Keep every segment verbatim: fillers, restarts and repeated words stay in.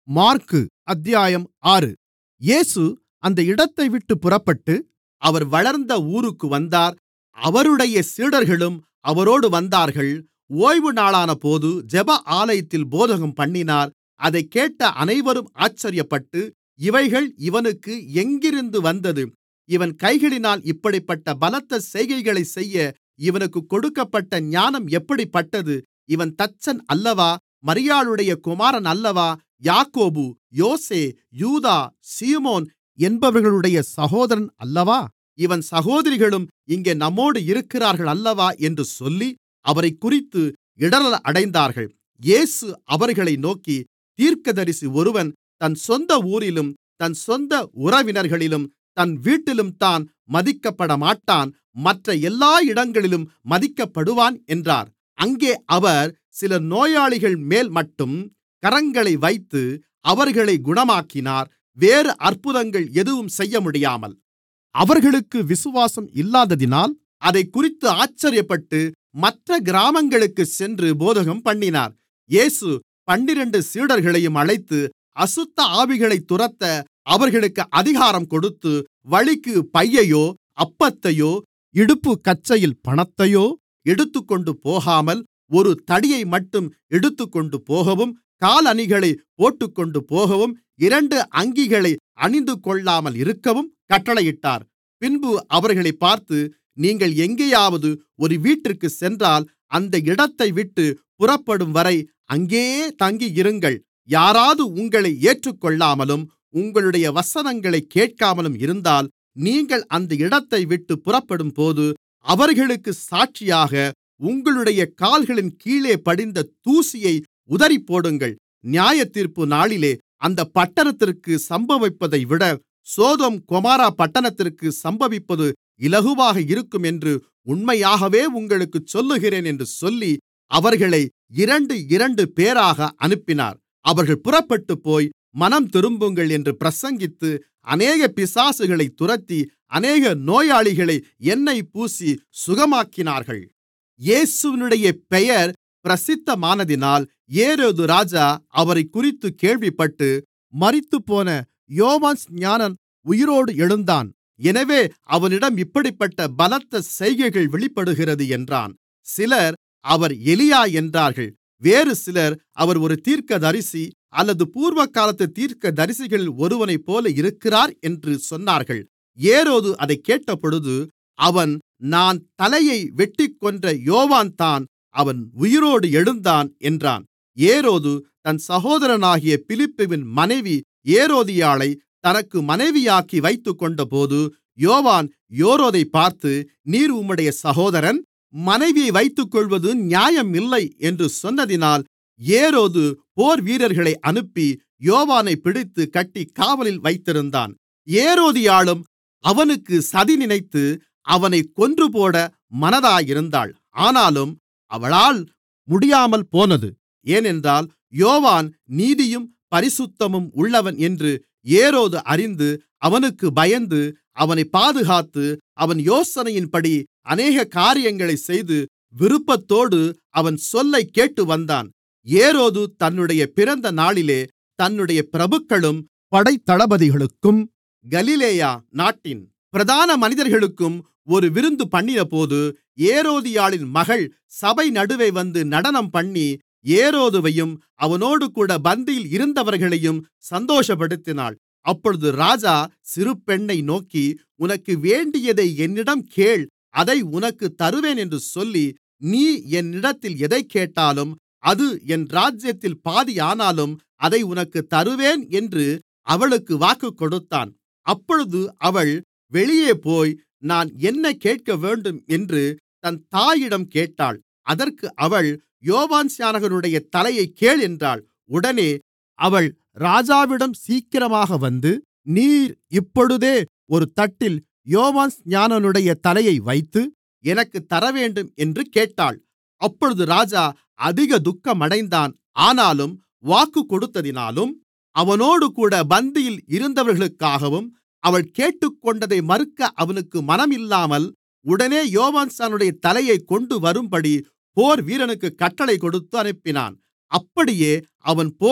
மாற்கு அத்தியாயம் ஆறு. இயேசு அந்த இடத்தைவிட்டுப் புறப்பட்டு அவர் வளர்ந்த ஊருக்கு வந்தார். அவருடைய சீடர்களும் அவரோடு வந்தார்கள். ஓய்வுநாளானபோது ஜெப ஆலயத்தில் போதகம்பண்ணினார். அதைக் கேட்ட அனைவரும் ஆச்சரியப்பட்டு, இவைகள் இவனுக்கு எங்கிருந்து வந்தது? இவன் கைகளினால் இப்படிப்பட்ட பலத்த செய்கைகளைச் செய்ய இவனுக்குக் கொடுக்கப்பட்ட ஞானம் எப்படிப்பட்டது? இவன் தச்சன் அல்லவா? மரியாளுடைய குமாரன் அல்லவா? யாக்கோபு, யோசே, யூதா, சீமோன் என்பவர்களுடைய சகோதரன் அல்லவா? இவன் சகோதரிகளும் இங்கே நம்மோடு இருக்கிறார்கள் அல்லவா? என்று சொல்லி அவரைக்குறித்து இடறல் அடைந்தார்கள். இயேசு அவர்களை நோக்கி, தீர்க்கதரிசி ஒருவன் தன் சொந்த ஊரிலும் தன் சொந்த உறவினர்களிலும் தன் வீட்டிலும்தான் மதிக்கப்படமாட்டான், மற்ற எல்லா இடங்களிலும் மதிக்கப்படுவான் என்றார். அங்கே அவர் சில நோயாளிகள்மேல்மட்டும் கரங்களை வைத்து அவர்களைக் குணமாக்கினார். வேறு அற்புதங்கள் எதுவும் செய்யமுடியாமல் அவர்களுக்கு விசுவாசம் இல்லாததினால் அதைக்குறித்து ஆச்சரியப்பட்டு மற்ற கிராமங்களுக்குச் சென்று போதகம்பண்ணினார். இயேசு பன்னிரண்டு சீடர்களையும் அழைத்து அசுத்த ஆவிகளைத் துரத்த அவர்களுக்கு அதிகாரம் கொடுத்து, வழிக்குப் பையையோ அப்பத்தையோ இடுப்புக்கச்சையில் பணத்தையோ எடுத்துக்கொண்டு போகாமல், ஒரு தடியைமட்டும் எடுத்துக்கொண்டு போகவும், காலணிகளைப் போட்டுக்கொண்டு போகவும், இரண்டு அங்கிகளை அணிந்துகொள்ளாமல் இருக்கவும் கட்டளையிட்டார். பின்பு அவர்களைப் பார்த்து, நீங்கள் எங்கேயாவது ஒரு வீட்டிற்குச் சென்றால் அந்த இடத்தைவிட்டுப் புறப்படும்வரை அங்கேயே தங்கியிருங்கள். யாராவது உங்களை ஏற்றுக்கொள்ளாமலும் உங்களுடைய வசனங்களைக் கேட்காமலும் இருந்தால், நீங்கள் அந்த இடத்தைவிட்டுப் புறப்படும்போது அவர்களுக்குச் சாட்சியாக உங்களுடைய கால்களின் கீழே படிந்த தூசியை உதறிப்போடுங்கள். நியாயத்தீர்ப்பு நாளிலே அந்தப் பட்டணத்திற்கு சம்பவிப்பதைவிட சோதோம் கொமோரா பட்டணத்திற்கு சம்பவிப்பது இலகுவாக இருக்கும் என்று உண்மையாகவே உங்களுக்குச் சொல்லுகிறேன் என்று சொல்லி அவர்களை இரண்டு இரண்டு பேராக அனுப்பினார். அவர்கள் புறப்பட்டுப்போய் மனம்திரும்புங்கள் என்று பிரசங்கித்து அநேக பிசாசுகளைத் துரத்தி அநேக நோயாளிகளை எண்ணெய் பூசி சுகமாக்கினார்கள். இயேசுவினுடைய பெயர் பிரசித்தமானதினால் ஏரோது ராஜா அவரைக்குறித்துக் கேள்விப்பட்டு, மரித்துப்போன யோவான்ஸ்நானன் உயிரோடு எழுந்தான், எனவே அவனிடம் இப்படிப்பட்ட பலத்த செய்கைகள் வெளிப்படுகிறது என்றான். சிலர் அவர் எலியா என்றார்கள். வேறு சிலர் அவர் ஒரு தீர்க்கதரிசி அல்லது பூர்வகாலத்து தீர்க்கதரிசிகளில் ஒருவனைப்போல இருக்கிறார் என்று சொன்னார்கள். ஏரோது அதைக் கேட்டபொழுது அவன், நான் தலையை வெட்டிக்கொன்ற யோவான்தான், அவன் உயிரோடு எழுந்தான் என்றான். ஏரோது தன் சகோதரனாகிய பிலிப்புவின் மனைவி ஏரோதியாளை தனக்கு மனைவியாக்கி வைத்துக்கொண்டபோது யோவான் ஏரோதைப் பார்த்து, நீர் உம்முடைய சகோதரன் மனைவியை வைத்துக்கொள்வது நியாயமில்லை என்று சொன்னதினால் ஏரோது போர்வீரர்களை அனுப்பி யோவானைப் பிடித்து கட்டி காவலில் வைத்திருந்தான். ஏரோதியாளும் அவனுக்கு சதி நினைத்து அவனைக் கொன்றுபோட மனதாயிருந்தாள். ஆனாலும் அவளால் முடியாமல் போனது. ஏனென்றால் யோவான் நீதியும் பரிசுத்தமும் உள்ளவன் என்று ஏரோது அறிந்து அவனுக்கு பயந்து அவனைப் பாதுகாத்து அவன் யோசனையின்படி அநேக காரியங்களைச் செய்து விருப்பத்தோடு அவன் சொல்லைக் கேட்டுவந்தான். ஏரோது தன்னுடைய பிறந்த நாளிலே தன்னுடைய பிரபுக்களும் படைத்தளபதிகளுக்கும் கலிலேயா நாட்டின் பிரதான மனிதர்களுக்கும் ஒரு விருந்து பண்ணினபோது ஏரோதியாளின் மகள் சபை நடுவே வந்து நடனம்பண்ணி ஏரோதுவையும் அவனோடுகூட பந்தியில் இருந்தவர்களையும் சந்தோஷப்படுத்தினாள். அப்பொழுது ராஜா சிறு பெண்ணை நோக்கி, உனக்கு வேண்டியதை என்னிடம் கேள், அதை உனக்குத் தருவேன் என்று சொல்லி, நீ என்னிடத்தில் எதைக் கேட்டாலும் அது என் ராஜ்யத்தில் பாதியானாலும் அதை உனக்குத் தருவேன் என்று அவளுக்கு வாக்குக் கொடுத்தான். அப்பொழுது அவள் வெளியே போய், நான் என்ன கேட்கவேண்டும் என்று தன் தாயிடம் கேட்டாள். அதற்கு அவள், யோவான்ஸ்நானனுடைய தலையைக் கேள் என்றாள். உடனே அவள் ராஜாவிடம் சீக்கிரமாக வந்து, நீர் இப்பொழுதே ஒரு தட்டில் யோவான்ஸ்நானனுடைய தலையை வைத்து எனக்குத் தரவேண்டும் என்று கேட்டாள். அப்பொழுது ராஜா அதிக துக்கமடைந்தான். ஆனாலும் வாக்கு கொடுத்ததினாலும் அவனோடுகூட பந்தியில் இருந்தவர்களுக்காகவும் அவள் கேட்டுக்கொண்டதை மறுக்க அவனுக்கு மனமில்லாமல் உடனே யோவான்ஸ்நானனுடைய தலையைக் கொண்டு வரும்படி போர்வீரனுக்குக் கட்டளை கொடுத்து அனுப்பினான். அப்படியே அவன் போய்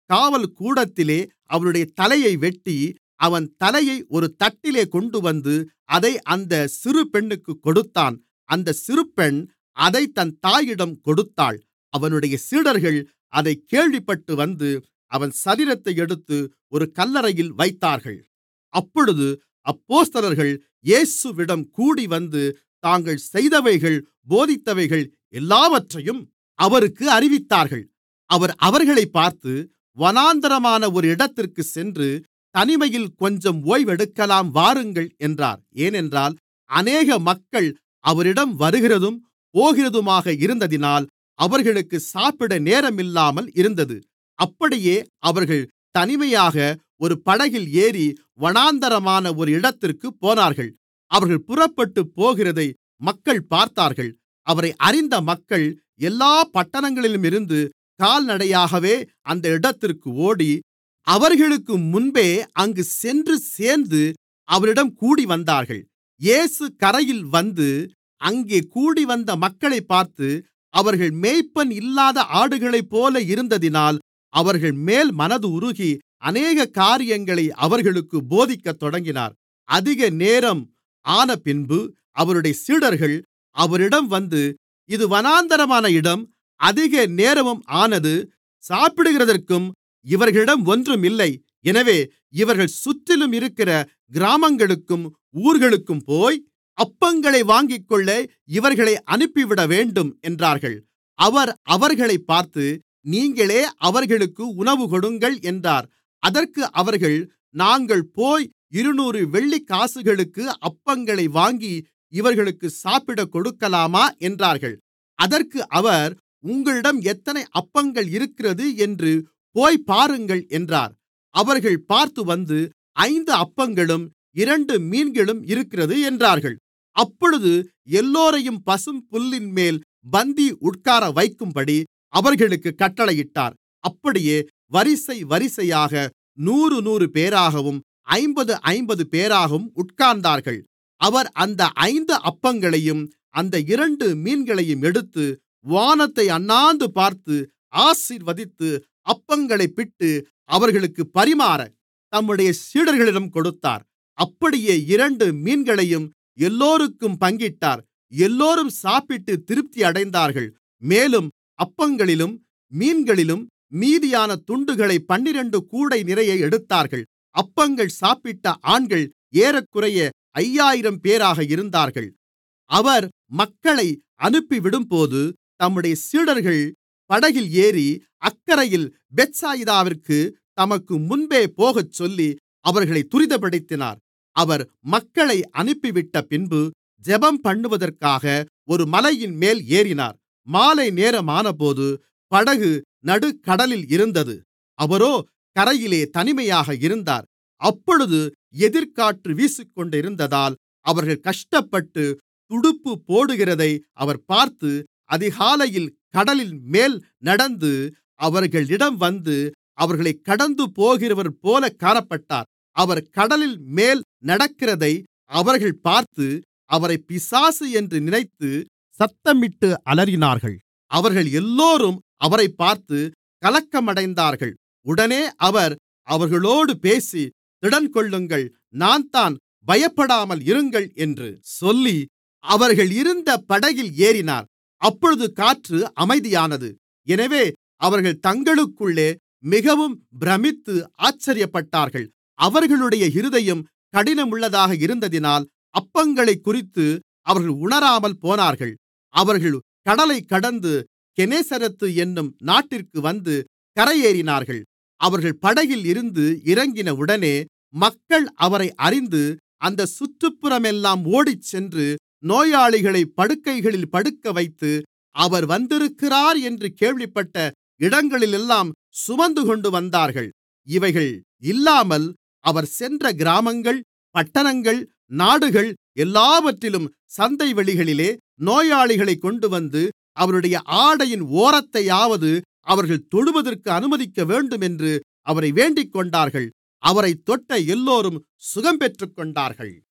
காவல் கூடத்திலே அவனுடைய தலையை வெட்டி அவன் தலையை ஒரு தட்டிலே கொண்டுவந்து அதை அந்த சிறு பெண்ணுக்குக் கொடுத்தான். அந்த சிறுபெண் அதைத் தன் தாயிடம் கொடுத்தாள். அவனுடைய சீடர்கள் அதைக் கேள்விப்பட்டு வந்து அவன் சரீரத்தை எடுத்து ஒரு கல்லறையில் வைத்தார்கள். அப்பொழுது அப்போஸ்தலர்கள் இயேசுவிடம் கூடிவந்து தாங்கள் செய்தவைகள் போதித்தவைகள் எல்லாவற்றையும் அவருக்கு அறிவித்தார்கள். அவர் அவர்களைப் பார்த்து, வனாந்திரமான ஒரு இடத்திற்குச் சென்று தனிமையில் கொஞ்சம் ஓய்வெடுக்கலாம் வாருங்கள் என்றார். ஏனென்றால் அநேக மக்கள் அவரிடம் வருகிறதும் போகிறதுமாக இருந்ததினால் அவர்களுக்கு சாப்பிட நேரமில்லாமல் இருந்தது. அப்படியே அவர்கள் தனிமையாக ஒரு படகில் ஏறி வனாந்திரமான ஒரு இடத்திற்குப் போனார்கள். அவர்கள் புறப்பட்டுப் போகிறதை மக்கள் பார்த்தார்கள். அவரை அறிந்த மக்கள் எல்லாப் பட்டணங்களிலுமிருந்து கால்நடையாகவே அந்த இடத்திற்கு ஓடி அவர்களுக்கு முன்பே அங்கு சென்று சேர்ந்து அவரிடம் கூடிவந்தார்கள். இயேசு கரையில் வந்து அங்கே கூடிவந்த மக்களைப் பார்த்து, அவர்கள் மேய்ப்பன் இல்லாத ஆடுகளைப்போல இருந்ததினால் அவர்கள்மேல் மனது உருகி அநேக காரியங்களை அவர்களுக்குப் போதிக்கத் தொடங்கினார். அதிக நேரம் ஆனபின்பு அவருடைய சீடர்கள் அவரிடம் வந்து, இது வனாந்திரமான இடம், அதிக நேரமும் ஆனது, சாப்பிடுகிறதற்கும் இவர்களிடம் ஒன்றும் இல்லை. எனவே இவர்கள் சுற்றிலும் இருக்கிற கிராமங்களுக்கும் ஊர்களுக்கும் போய் அப்பங்களை வாங்கிக்கொள்ள இவர்களை அனுப்பிவிடவேண்டும் என்றார்கள். அவர் அவர்களைப் பார்த்து, நீங்களே அவர்களுக்கு உணவு கொடுங்கள் என்றார். அதற்கு அவர்கள், நாங்கள் போய் இருநூறு வெள்ளிக்காசுகளுக்கு அப்பங்களை வாங்கி இவர்களுக்கு சாப்பிடக் கொடுக்கலாமா என்றார்கள். அதற்கு அவர், உங்களிடம் எத்தனை அப்பங்கள் இருக்கிறது என்று போய்ப் பாருங்கள் என்றார். அவர்கள் பார்த்து வந்து, ஐந்து அப்பங்களும் இரண்டு மீன்களும் இருக்கிறது என்றார்கள். அப்பொழுது எல்லோரையும் பசும்புல்லின்மேல் பந்தி உட்கார வைக்கும்படி அவர்களுக்குக் கட்டளையிட்டார். அப்படியே வரிசை வரிசையாக நூறு நூறு பேராகவும் ஐம்பது ஐம்பது பேராகவும் உட்கார்ந்தார்கள். அவர் அந்த ஐந்து அப்பங்களையும் அந்த இரண்டு மீன்களையும் எடுத்து வானத்தை அண்ணாந்து பார்த்து ஆசீர்வதித்து அப்பங்களைப் பிட்டு அவர்களுக்குப் பரிமாற தம்முடைய சீடர்களிடம் கொடுத்தார். அப்படியே இரண்டு மீன்களையும் எல்லோருக்கும் பங்கிட்டார். எல்லோரும் சாப்பிட்டு திருப்தி அடைந்தார்கள். மேலும் அப்பங்களிலும் மீன்களிலும் மீதியான துண்டுகளை பன்னிரண்டு கூடை நிறைய எடுத்தார்கள். அப்பங்கள் சாப்பிட்ட ஆண்கள் ஏறக்குறைய ஐயாயிரம் பேராக இருந்தார்கள். அவர் மக்களை அனுப்பிவிடும்போது தம்முடைய சீடர்கள் படகில் ஏறி அக்கரையில் பெத்சாயிதாவிற்கு தமக்கு முன்பே போகச்சொல்லி அவர்களை துரிதப்படுத்தினார். அவர் மக்களை அனுப்பிவிட்ட பின்பு ஜெபம் பண்ணுவதற்காக ஒரு மலையின்மேல் ஏறினார். மாலை நேரமானபோது படகு நடுக்கடலில் இருந்தது. அவரோ கரையிலே தனிமையாக இருந்தார். அப்பொழுது எதிர்க்காற்று வீசிக்கொண்டிருந்ததால் அவர்கள் கஷ்டப்பட்டு துடுப்பு போடுகிறதை அவர் பார்த்து அதிகாலையில் கடலின் மேல் நடந்து அவர்களிடம் வந்து அவர்களைக் கடந்து போகிறவர்போல காணப்பட்டார். அவர் கடலில் மேல் நடக்கிறதை அவர்கள் பார்த்து அவரைப் பிசாசு என்று நினைத்து சத்தமிட்டு அலறினார்கள். அவர்கள் எல்லோரும் அவரைப் பார்த்து கலக்கமடைந்தார்கள். உடனே அவர் அவர்களோடு பேசி, திடன்கொள்ளுங்கள், நான்தான், பயப்படாமல் இருங்கள் என்று சொல்லி அவர்கள் இருந்த படகில் ஏறினார். அப்பொழுது காற்று அமைதியானது. எனவே அவர்கள் தங்களுக்குள்ளே மிகவும் பிரமித்து ஆச்சரியப்பட்டார்கள். அவர்களுடைய இருதயம் கடினமுள்ளதாக இருந்ததினால் அப்பங்களைக்குறித்து அவர்கள் உணராமல் போனார்கள். அவர்கள் கடலைக் கடந்து கெனேசரத்து என்னும் நாட்டிற்கு வந்து கரையேறினார்கள். அவர்கள் படகில் இருந்து இறங்கினவுடனே மக்கள் அவரை அறிந்து அந்தச் சுற்றுப்புறமெல்லாம் ஓடிச்சென்று நோயாளிகளைப் படுக்கைகளில் படுக்கவைத்து, அவர் வந்திருக்கிறார் என்று கேள்விப்பட்ட இடங்களிலெல்லாம் சுமந்துகொண்டு வந்தார்கள். இவைகள் இல்லாமல் அவர் சென்ற கிராமங்கள், பட்டணங்கள், நாடுகள் எல்லாவற்றிலும் சந்தைவெளிகளிலே நோயாளிகளைக் கொண்டுவந்து அவருடைய ஆடையின் ஓரத்தையாவது அவர்கள் தொடுவதற்கு அனுமதிக்க வேண்டும் என்று அவரை வேண்டிக்கொண்டார்கள். அவரைத் தொட்ட எல்லோரும் சுகம் பெற்றுக்கொண்டார்கள்.